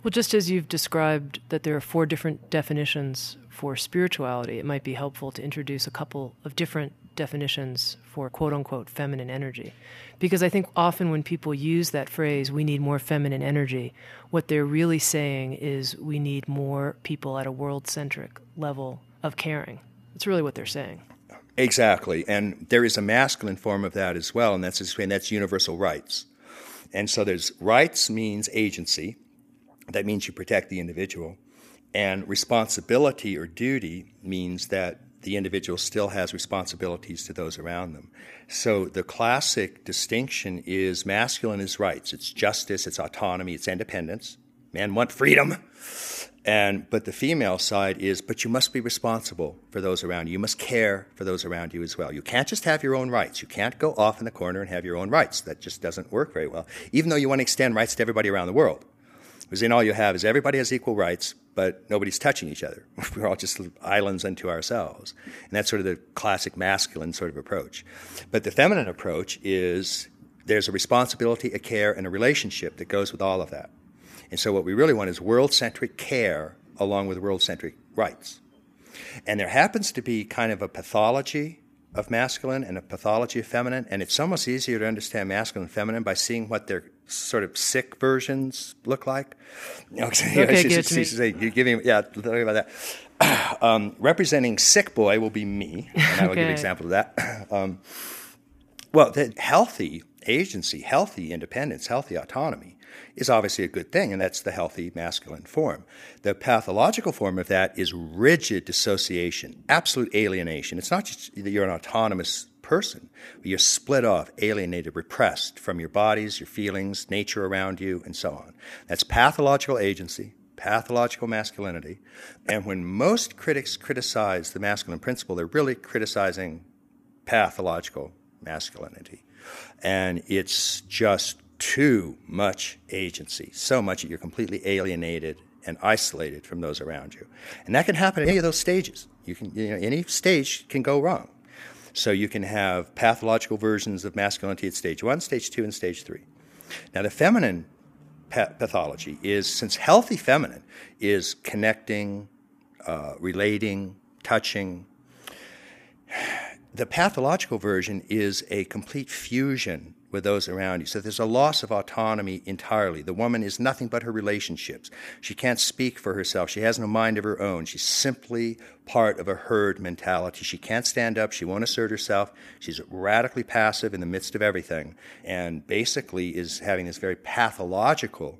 Well, just as you've described that there are 4 different definitions for spirituality, it might be helpful to introduce a couple of different definitions for quote-unquote feminine energy. Because I think often when people use that phrase, we need more feminine energy, what they're really saying is we need more people at a world-centric level of caring. That's really what they're saying. Exactly. And there is a masculine form of that as well, and that's universal rights. And so there's rights means agency. That means you protect the individual. And responsibility or duty means that the individual still has responsibilities to those around them. So the classic distinction is masculine is rights. It's justice, it's autonomy, it's independence. Men want freedom. But the female side is, but you must be responsible for those around you. You must care for those around you as well. You can't just have your own rights. You can't go off in the corner and have your own rights. That just doesn't work very well, even though you want to extend rights to everybody around the world. Because then all you have is everybody has equal rights, but nobody's touching each other. We're all just islands unto ourselves. And that's sort of the classic masculine sort of approach. But the feminine approach is there's a responsibility, a care, and a relationship that goes with all of that. And so what we really want is world-centric care along with world-centric rights. And there happens to be kind of a pathology of masculine and a pathology of feminine, and it's almost easier to understand masculine and feminine by seeing what their sort of sick versions look like. Okay, give it to me. You're giving, tell me about that. Representing sick boy will be me, and I will give an example of that. The healthy agency, healthy independence, healthy autonomy is obviously a good thing, and that's the healthy masculine form. The pathological form of that is rigid dissociation, absolute alienation. It's not just that you're an autonomous person, but you're split off, alienated, repressed from your bodies, your feelings, nature around you, and so on. That's pathological agency, pathological masculinity. And when most critics criticize the masculine principle, they're really criticizing pathological masculinity. And it's just too much agency, so much that you're completely alienated and isolated from those around you. And that can happen at any of those stages. Any stage can go wrong. So you can have pathological versions of masculinity at stage 1, stage 2, and stage 3. Now the feminine pathology is, since healthy feminine is connecting, relating, touching, the pathological version is a complete fusion with those around you. So there's a loss of autonomy entirely. The woman is nothing but her relationships. She can't speak for herself. She has no mind of her own. She's simply part of a herd mentality. She can't stand up. She won't assert herself. She's radically passive in the midst of everything, and basically is having this very pathological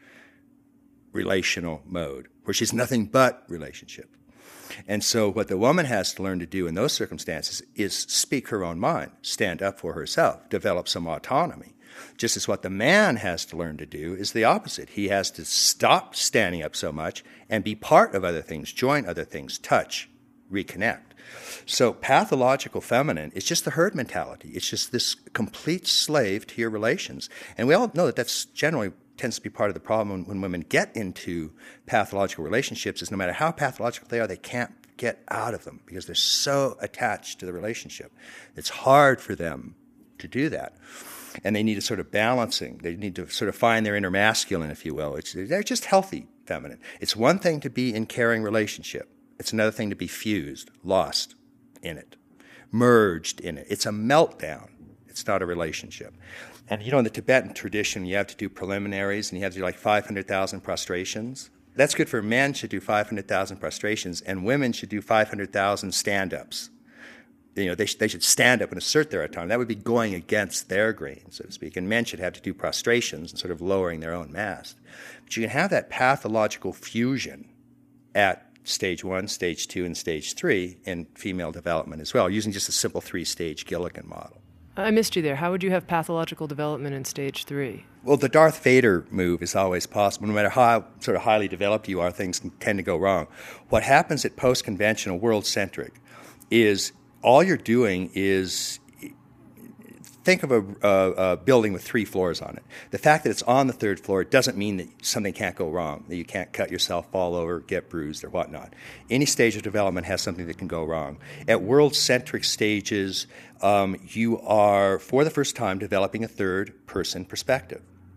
relational mode where she's nothing but relationship. And so what the woman has to learn to do in those circumstances is speak her own mind, stand up for herself, develop some autonomy. Just as what the man has to learn to do is the opposite. He has to stop standing up so much and be part of other things, join other things, touch, reconnect. So pathological feminine is just the herd mentality. It's just this complete slave to your relations. And we all know that that's generally tends to be part of the problem when women get into pathological relationships, is no matter how pathological they are, they can't get out of them because they're so attached to the relationship. It's hard for them to do that. And they need a sort of balancing. They need to sort of find their inner masculine, if you will. They're just healthy feminine. It's one thing to be in caring relationship. It's another thing to be fused, lost in it, merged in it. It's a meltdown. It's not a relationship. And in the Tibetan tradition, you have to do preliminaries, and you have to do like 500,000 prostrations. That's good for men should do 500,000 prostrations, and women should do 500,000 stand-ups. They should stand up and assert their autonomy. That would be going against their grain, so to speak. And men should have to do prostrations and sort of lowering their own mast. But you can have that pathological fusion at stage 1, stage 2, and stage 3 in female development as well, using just a simple 3-stage Gilligan model. I missed you there. How would you have pathological development in stage 3? Well, the Darth Vader move is always possible. No matter how sort of highly developed you are, things can tend to go wrong. What happens at post-conventional, world-centric, is all you're doing is think of a building with 3 floors on it. The fact that it's on the 3rd floor doesn't mean that something can't go wrong, that you can't cut yourself, fall over, get bruised, or whatnot. Any stage of development has something that can go wrong. At world-centric stages, you are, for the first time, developing a third-person perspective.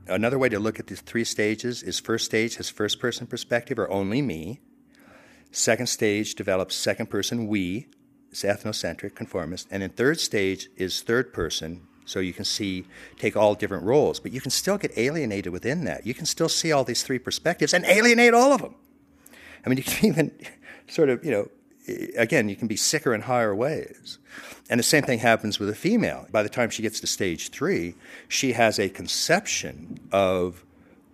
Another way to look at these 3 stages is first stage has first-person perspective, or only me. Second stage develops second-person we, it's ethnocentric, conformist. And then third stage is third-person, so you can take all different roles. But you can still get alienated within that. You can still see all these 3 perspectives and alienate all of them. I mean, you can even sort of, again, you can be sicker in higher ways. And the same thing happens with a female. By the time she gets to stage 3, she has a conception of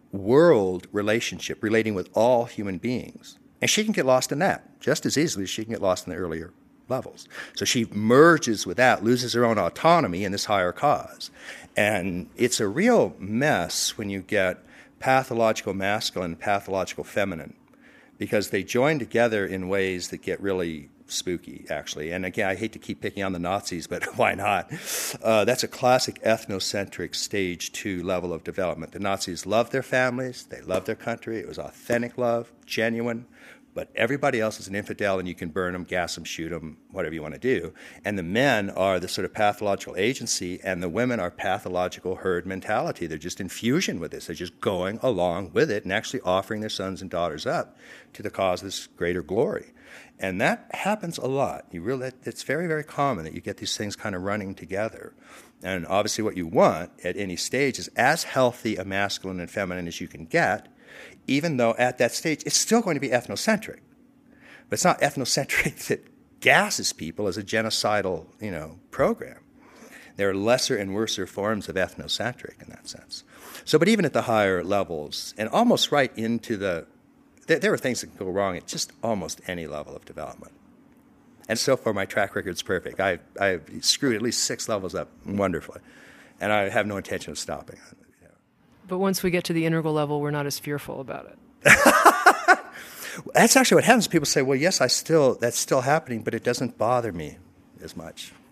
world relationship, relating with all human beings. And she can get lost in that just as easily as she can get lost in the earlier levels. So she merges with that, loses her own autonomy in this higher cause. And it's a real mess when you get pathological masculine, pathological feminine, because they join together in ways that get really spooky, actually. And again, I hate to keep picking on the Nazis, but why not? That's a classic ethnocentric stage 2 level of development. The Nazis loved their families, they loved their country, it was authentic love, genuine, but everybody else is an infidel and you can burn them, gas them, shoot them, whatever you want to do. And the men are the sort of pathological agency, and the women are pathological herd mentality. They're just in fusion with this. They're just going along with it and actually offering their sons and daughters up to the cause of this greater glory. And that happens a lot. It's very, very common that you get these things kind of running together. And obviously what you want at any stage is as healthy a masculine and feminine as you can get, even though at that stage it's still going to be ethnocentric. But it's not ethnocentric that gasses people as a genocidal, program. There are lesser and worser forms of ethnocentric in that sense. So, but even at the higher levels, and almost right into there are things that can go wrong at just almost any level of development. And so far, my track record's perfect. I've screwed at least 6 levels up wonderfully, and I have no intention of stopping. But once we get to the integral level, we're not as fearful about it. That's actually what happens. People say, well, yes, that's still happening, but it doesn't bother me as much.